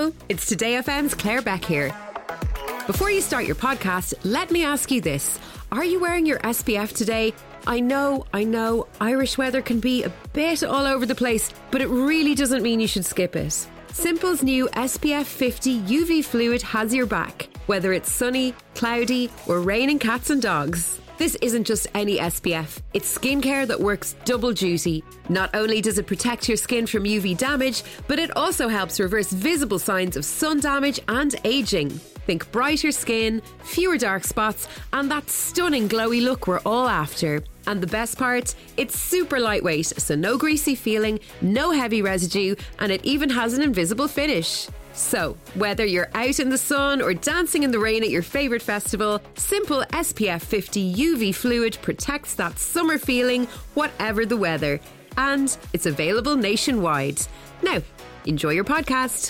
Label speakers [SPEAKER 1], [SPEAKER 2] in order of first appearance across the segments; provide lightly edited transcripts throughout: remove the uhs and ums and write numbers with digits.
[SPEAKER 1] Hello, it's Today FM's Claire Beck here. Before you start your podcast, let me ask you this. Are you wearing your SPF today? I know, Irish weather can be a bit all over the place, but it really doesn't mean you should skip it. Simple's new SPF 50 UV fluid has your back, whether it's sunny, cloudy, or raining cats and dogs. This isn't just any SPF, it's skincare that works double duty. Not only does it protect your skin from UV damage, but it also helps reverse visible signs of sun damage and aging. Think brighter skin, fewer dark spots, and that stunning glowy look we're all after. And the best part, it's super lightweight, so no greasy feeling, no heavy residue, and it even has an invisible finish. So, whether you're out in the sun or dancing in the rain at your favourite festival, Simple SPF 50 UV fluid protects that summer feeling, whatever the weather. And it's available nationwide. Now, enjoy your podcast.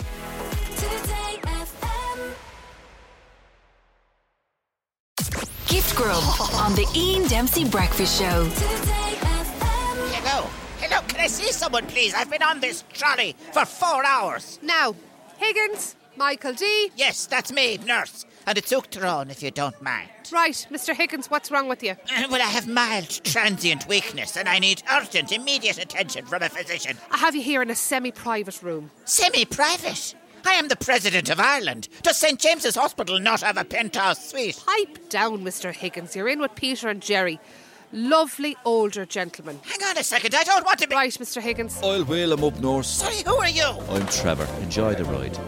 [SPEAKER 2] Gift Grub on the Ian Dempsey Breakfast Show.
[SPEAKER 3] Hello, can I see someone please? I've been on this trolley for 4 hours.
[SPEAKER 4] Now, Higgins, Michael D.
[SPEAKER 3] Yes, that's me, nurse. And it's Uachtarán, if you don't mind.
[SPEAKER 4] Right, Mr. Higgins, what's wrong with you?
[SPEAKER 3] Well, I have mild transient weakness and I need urgent, immediate attention from a physician.
[SPEAKER 4] I have you here in a semi-private room.
[SPEAKER 3] Semi-private? I am the President of Ireland. Does St. James's Hospital not have a penthouse suite?
[SPEAKER 4] Pipe down, Mr. Higgins. You're in with Peter and Jerry. Lovely older gentlemen.
[SPEAKER 3] Hang on a second, I don't want to be...
[SPEAKER 4] Right, Mr. Higgins.
[SPEAKER 5] I'll wheel him up, nurse.
[SPEAKER 3] Sorry, who are you?
[SPEAKER 5] I'm Trevor. Enjoy the ride.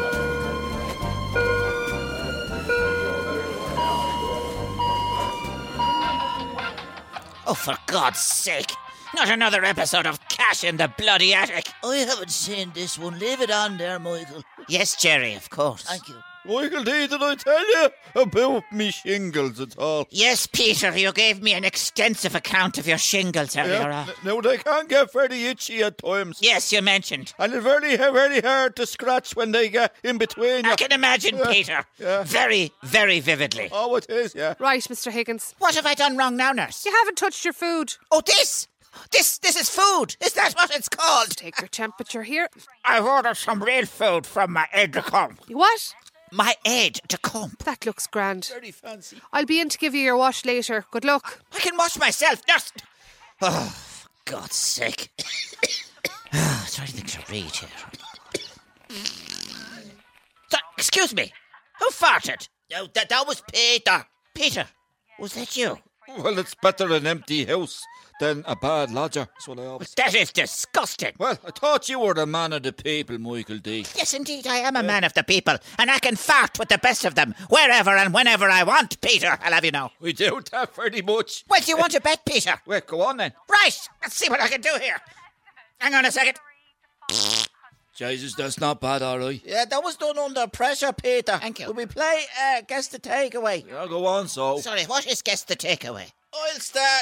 [SPEAKER 3] Oh, for God's sake. Not another episode of Cash in the Bloody Attic.
[SPEAKER 6] I haven't seen this one. Leave it on there, Michael.
[SPEAKER 3] Yes, Jerry, of course.
[SPEAKER 6] Thank you.
[SPEAKER 5] Michael D, did I tell you about me shingles at all?
[SPEAKER 3] Yes, Peter, you gave me an extensive account of your shingles earlier on.
[SPEAKER 5] Now, they can get very itchy at times.
[SPEAKER 3] Yes, you mentioned.
[SPEAKER 5] And it's very, very hard to scratch when they get in between you.
[SPEAKER 3] I can imagine, Peter.
[SPEAKER 5] Yeah.
[SPEAKER 3] Very, very vividly.
[SPEAKER 5] Oh, it is, yeah.
[SPEAKER 4] Right, Mr. Higgins.
[SPEAKER 3] What have I done wrong now, nurse?
[SPEAKER 4] You haven't touched your food.
[SPEAKER 3] Oh, this is food. Is that what it's called?
[SPEAKER 4] Take your temperature here.
[SPEAKER 3] I've ordered some real food from my aide de camp.
[SPEAKER 4] What?
[SPEAKER 3] My aide de camp.
[SPEAKER 4] That looks grand.
[SPEAKER 5] Very fancy.
[SPEAKER 4] I'll be in to give you your wash later. Good luck.
[SPEAKER 3] I can wash myself, nurse. Oh, for God's sake. Trying to think to read here. So, excuse me. Who farted?
[SPEAKER 6] No, that was Peter.
[SPEAKER 3] Peter, was that you?
[SPEAKER 5] Well, it's better an empty house than a bad lodger. That's what I always say.
[SPEAKER 3] That is disgusting.
[SPEAKER 5] Well, I thought you were the man of the people, Michael D.
[SPEAKER 3] Yes, indeed, I am a man of the people, and I can fart with the best of them, wherever and whenever I want, Peter, I'll have you know.
[SPEAKER 5] We do that very much.
[SPEAKER 3] Well, do you want to bet, Peter?
[SPEAKER 5] Well, go on then.
[SPEAKER 3] Right, let's see what I can do here. Hang on a second.
[SPEAKER 5] Jesus, that's not bad, all right.
[SPEAKER 6] Yeah, that was done under pressure, Peter.
[SPEAKER 3] Thank you.
[SPEAKER 6] Will we play Guess the Takeaway?
[SPEAKER 5] Yeah, go on, so.
[SPEAKER 3] Sorry, what is guess the takeaway?
[SPEAKER 6] I'll start.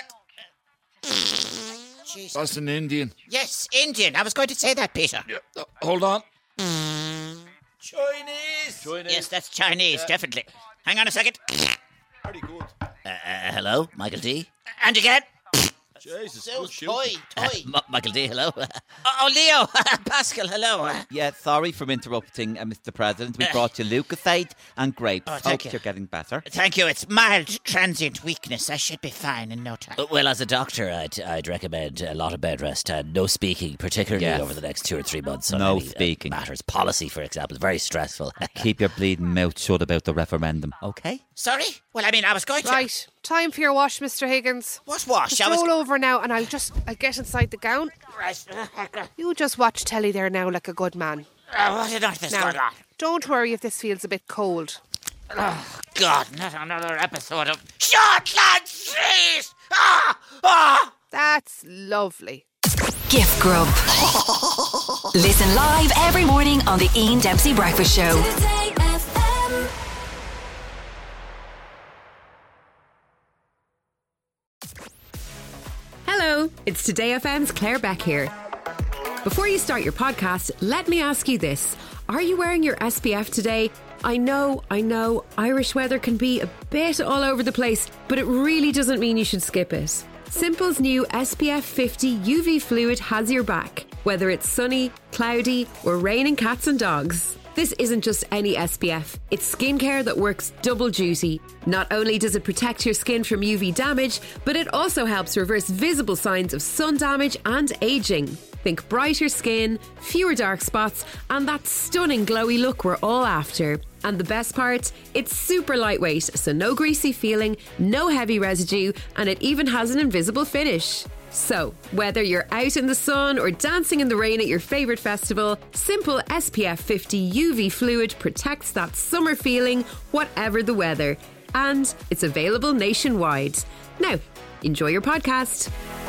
[SPEAKER 3] Jesus.
[SPEAKER 5] That's an Indian.
[SPEAKER 3] Yes, Indian. I was going to say that, Peter.
[SPEAKER 5] Yeah. Hold on.
[SPEAKER 6] Chinese.
[SPEAKER 3] Yes, that's Chinese, definitely. Hang on a second.
[SPEAKER 5] Very good.
[SPEAKER 6] Hello, Michael D.
[SPEAKER 3] And again.
[SPEAKER 5] Jesus,
[SPEAKER 6] So
[SPEAKER 5] good shooting.
[SPEAKER 6] toy.
[SPEAKER 7] Michael D, hello.
[SPEAKER 3] Oh, Leo. Pascal, hello.
[SPEAKER 7] Yeah, sorry for interrupting, Mr. President. We brought you Lucasade and grapes.
[SPEAKER 3] Oh, thank
[SPEAKER 7] Hope
[SPEAKER 3] you.
[SPEAKER 7] you're getting better.
[SPEAKER 3] Thank you. It's mild transient weakness. I should be fine in no time.
[SPEAKER 6] Well, as a doctor, I'd recommend a lot of bed rest and no speaking, particularly
[SPEAKER 7] Yes.
[SPEAKER 6] over the next 2 or 3 months. On
[SPEAKER 7] No
[SPEAKER 6] any,
[SPEAKER 7] speaking.
[SPEAKER 6] matters. Policy, for example, is very stressful.
[SPEAKER 7] Keep your bleeding mouth shut about the referendum, okay?
[SPEAKER 3] Sorry? Well, I mean, I was going to...
[SPEAKER 4] Right, time for your wash, Mr. Higgins.
[SPEAKER 3] What wash?
[SPEAKER 4] Just
[SPEAKER 3] I was...
[SPEAKER 4] roll over now and I'll get inside the gown.
[SPEAKER 3] Right.
[SPEAKER 4] You just watch telly there now like a good man.
[SPEAKER 3] What on earth is going
[SPEAKER 4] Now,
[SPEAKER 3] on?
[SPEAKER 4] don't worry if this feels a bit cold.
[SPEAKER 3] Oh, God, not another episode of Shortland Street! Ah!
[SPEAKER 4] That's lovely.
[SPEAKER 2] Gift Grub. Listen live every morning on the Ian Dempsey Breakfast Show.
[SPEAKER 1] Hello, it's Today FM's Claire Beck here. Before you start your podcast, let me ask you this. Are you wearing your SPF today? I know, Irish weather can be a bit all over the place, but it really doesn't mean you should skip it. Simple's new SPF 50 UV fluid has your back, whether it's sunny, cloudy, or raining cats and dogs. This isn't just any SPF, it's skincare that works double duty. Not only does it protect your skin from UV damage, but it also helps reverse visible signs of sun damage and aging. Think brighter skin, fewer dark spots, and that stunning glowy look we're all after. And the best part, it's super lightweight, so no greasy feeling, no heavy residue, and it even has an invisible finish. So, whether you're out in the sun or dancing in the rain at your favourite festival, Simple SPF 50 UV Fluid protects that summer feeling, whatever the weather. And it's available nationwide. Now, enjoy your podcast.